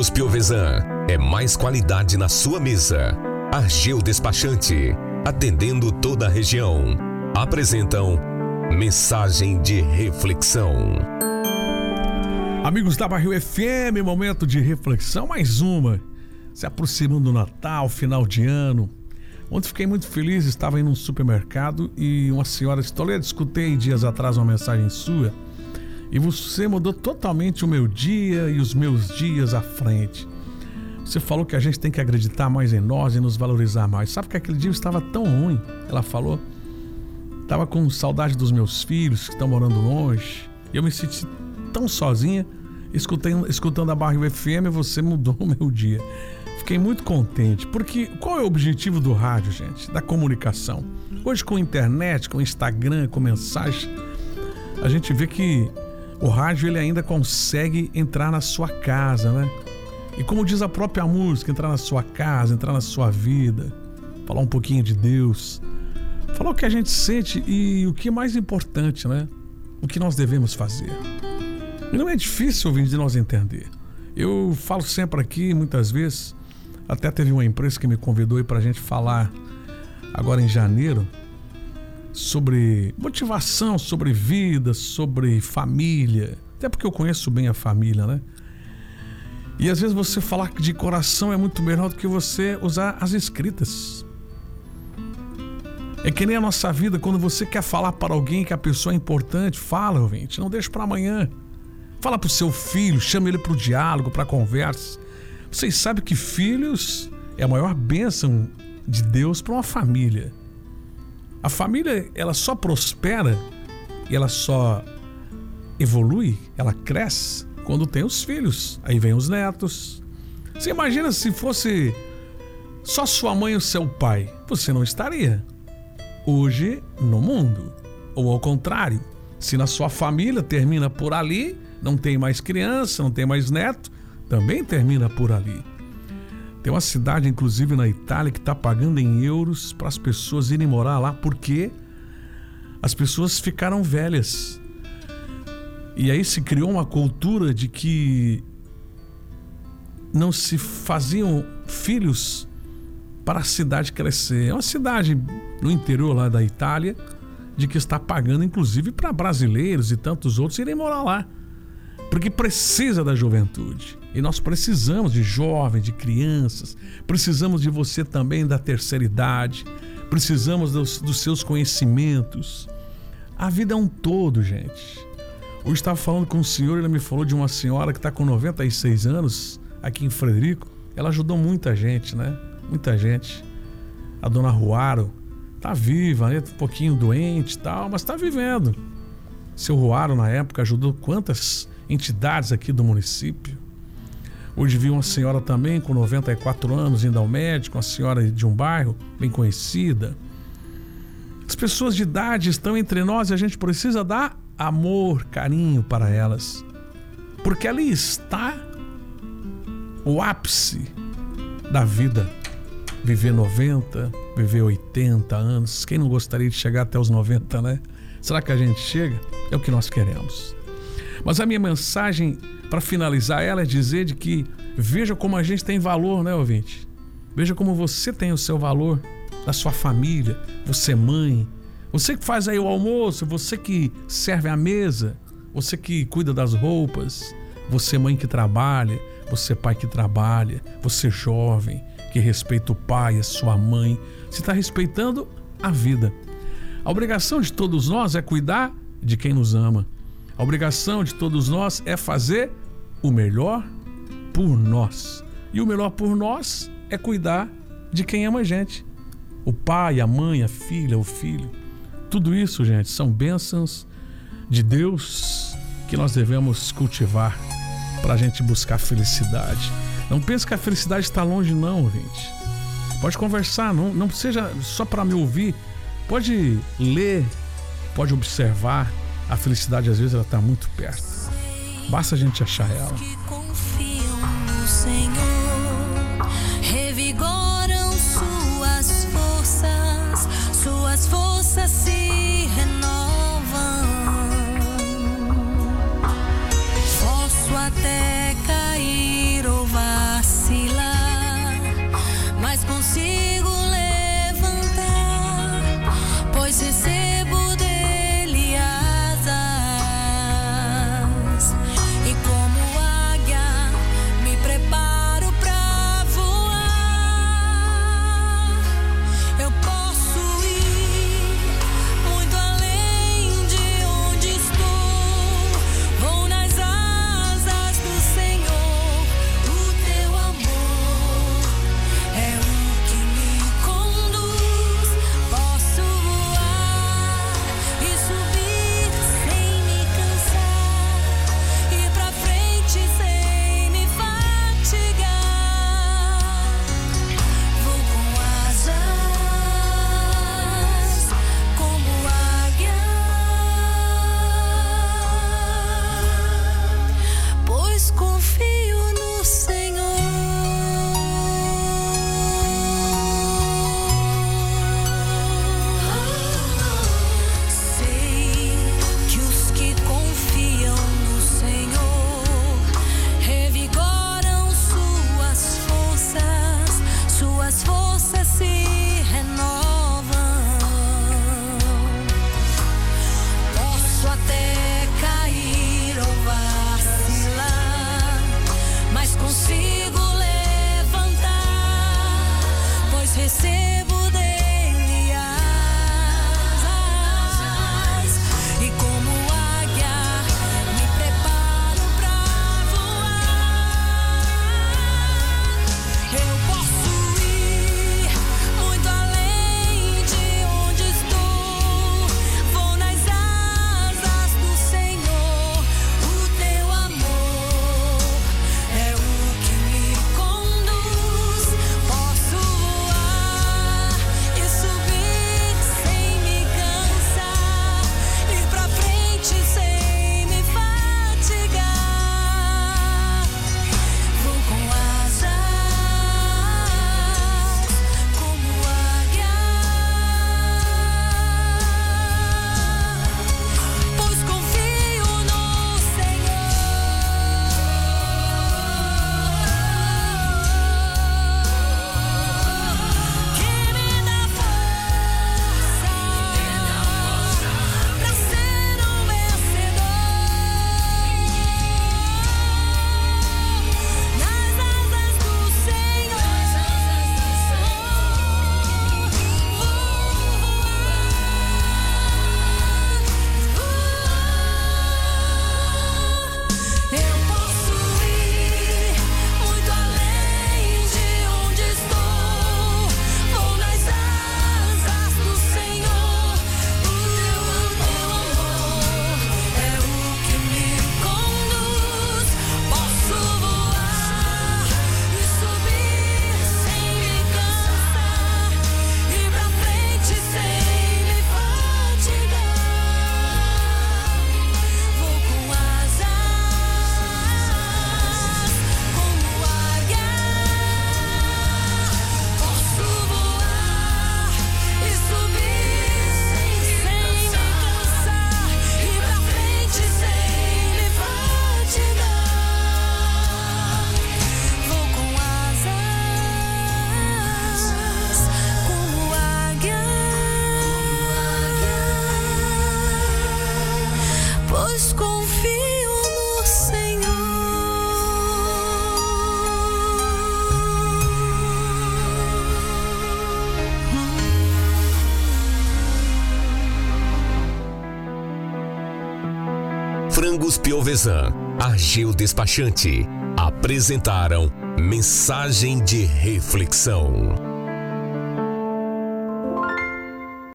Produtos Piovesan é mais qualidade na sua mesa. Argeu Despachante, atendendo toda a região. Apresentam Mensagem de Reflexão. Amigos da Barril FM, momento de reflexão, mais uma. Se aproximando do Natal, final de ano. Ontem fiquei muito feliz, estava indo num supermercado e uma senhora disse: Toledo, escutei dias atrás uma mensagem sua e você mudou totalmente o meu dia e os meus dias à frente. Você falou que a gente tem que acreditar mais em nós e nos valorizar mais. Sabe que aquele dia estava tão ruim, ela falou. Estava com saudade dos meus filhos que estão morando longe e eu me senti tão sozinha. Escutando a Barril FM, você mudou o meu dia. Fiquei muito contente, porque qual é o objetivo do rádio, gente? Da comunicação. Hoje com internet, com Instagram, com mensagem, a gente vê que o rádio ele ainda consegue entrar na sua casa, né? E como diz a própria música, entrar na sua casa, entrar na sua vida, falar um pouquinho de Deus, falar o que a gente sente e o que é mais importante, né? O que nós devemos fazer. E não é difícil ouvir de nós entender. Eu falo sempre aqui, muitas vezes, até teve uma empresa que me convidou para a gente falar agora em janeiro sobre motivação, sobre vida, sobre família. Até porque eu conheço bem a família, né? E às vezes você falar de coração é muito melhor do que você usar as escritas. É que nem a nossa vida, quando você quer falar para alguém que a pessoa é importante, fala, ouvinte, não deixa para amanhã. Fala pro seu filho, chama ele pro diálogo, pra conversa. Vocês sabem que filhos é a maior bênção de Deus para uma família. A família, ela só prospera e ela só evolui, ela cresce quando tem os filhos. Aí vem os netos. Você imagina se fosse só sua mãe e o seu pai, você não estaria hoje no mundo. Ou ao contrário, se na sua família termina por ali, não tem mais criança, não tem mais neto, também termina por ali. Tem uma cidade, inclusive na Itália, que está pagando em euros para as pessoas irem morar lá, porque as pessoas ficaram velhas. E aí se criou uma cultura de que não se faziam filhos para a cidade crescer. É uma cidade no interior lá da Itália, de que está pagando inclusive para brasileiros e tantos outros irem morar lá. Porque precisa da juventude. E nós precisamos de jovens, de crianças. Precisamos de você também da terceira idade. Precisamos dos seus conhecimentos. A vida é um todo, gente. Hoje estava falando com um senhor, ele me falou de uma senhora que está com 96 anos, aqui em Frederico. Ela ajudou muita gente, né? Muita gente. A dona Ruaro está viva, né? Um pouquinho doente e tal, mas está vivendo. Seu Ruaro, na época, ajudou quantas entidades aqui do município. Hoje vi uma senhora também com 94 anos indo ao médico, uma senhora de um bairro bem conhecida. As pessoas de idade estão entre nós e a gente precisa dar amor, carinho para elas, porque ali está o ápice da vida. Viver 90, viver 80 anos. Quem não gostaria de chegar até os 90, né? Será que a gente chega? É o que nós queremos. Mas a minha mensagem para finalizar ela é dizer de que veja como a gente tem valor, né, ouvinte? Veja como você tem o seu valor na sua família, você mãe, você que faz aí o almoço, você que serve a mesa, você que cuida das roupas, você mãe que trabalha, você pai que trabalha, você jovem que respeita o pai, a sua mãe, você está respeitando a vida. A obrigação de todos nós é cuidar de quem nos ama. A obrigação de todos nós é fazer o melhor por nós. E o melhor por nós é cuidar de quem ama a gente. O pai, a mãe, a filha, o filho. Tudo isso, gente, são bênçãos de Deus que nós devemos cultivar para a gente buscar felicidade. Não pense que a felicidade está longe, não, gente. Pode conversar, não seja só para me ouvir. Pode ler, pode observar. A felicidade, às vezes, ela está muito perto. Basta a gente achar ela. Que confiam no Senhor, revigoram suas forças se renovam. Posso até cair ou vai. consigo levantar, pois recebo dele asas, e como águia me preparo pra voar. Eu posso ir muito além de onde estou, vou nas asas do Senhor. O teu amor é o que me conduz. Posso voar e subir sem me cansar, ir pra frente sem me fatigar. Vou com asas como águia, pois confio no Senhor. Sei que os que confiam no Senhor revigoram suas forças se renovam. Posso até cair ou vacilar, mas consigo levantar, pois recebo dele asas, e como águia me preparo pra voar. Eu posso ir muito além de onde estou, vou nas asas do Senhor. O teu amor é o que me conduz. Posso voar e subir sem me cansar, ir pra frente sem me fatigar. Vou com asas como águia, pois confio no Senhor, que me dá força pra ser um vencedor. Nas asas do Senhor vou voar. Eu posso ir muito além de onde estou, vou nas asas do Senhor. O teu amor é o que me conduz. Posso voar e subir sem me cansar, ir pra frente sem me fatigar. Vou com asas como águia, posso voar e subir sem me cansar, ir pra frente sem me fatigar. Vou com asas como águia, pois confio no Senhor. Frangos Piovesan, Ageu Despachante apresentaram Mensagem de Reflexão.